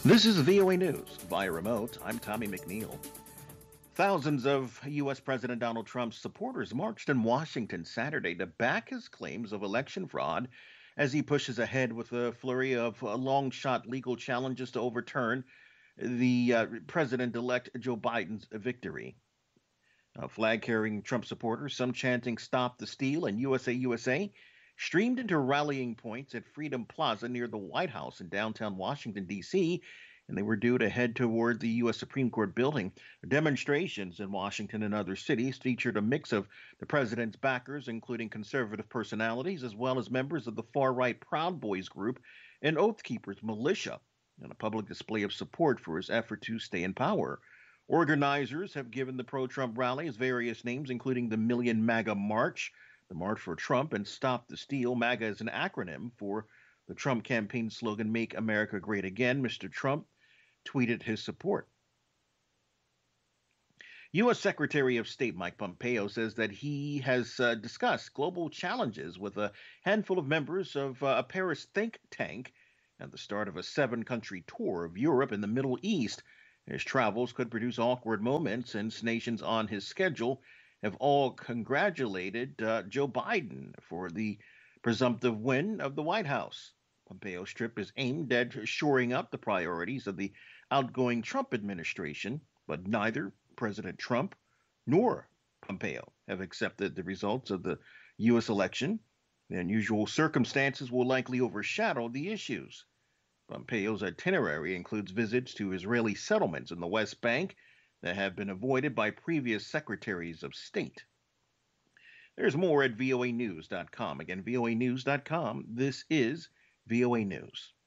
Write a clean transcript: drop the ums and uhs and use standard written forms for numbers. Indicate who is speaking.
Speaker 1: This is VOA News via remote. I'm Tommy McNeil. Thousands of U.S. President Donald Trump's supporters marched in Washington Saturday to back his claims of election fraud as he pushes ahead with a flurry of long shot legal challenges to overturn the President elect Joe Biden's victory. Flag carrying Trump supporters, some chanting Stop the Steal and USA USA, streamed into rallying points at Freedom Plaza near the White House in downtown Washington, D.C., and they were due to head toward the U.S. Supreme Court building. Demonstrations in Washington and other cities featured a mix of the president's backers, including conservative personalities, as well as members of the far right Proud Boys group and Oath Keepers militia, in a public display of support for his effort to stay in power. Organizers have given the pro Trump rallies various names, including the Million MAGA March, the March for Trump, and Stop the Steal. MAGA is an acronym for the Trump campaign slogan, Make America Great Again. Mr. Trump tweeted his support. U.S. Secretary of State Mike Pompeo says that he has discussed global challenges with a handful of members of a Paris think tank at the start of a seven-country tour of Europe and the Middle East. His travels could produce awkward moments since nations on his schedule have all congratulated Joe Biden for the presumptive win of the White House. Pompeo's trip is aimed at shoring up the priorities of the outgoing Trump administration, but neither President Trump nor Pompeo have accepted the results of the U.S. election. The unusual circumstances will likely overshadow the issues. Pompeo's itinerary includes visits to Israeli settlements in the West Bank that have been avoided by previous secretaries of state. There's more at voanews.com. Again, voanews.com. This is VOA News.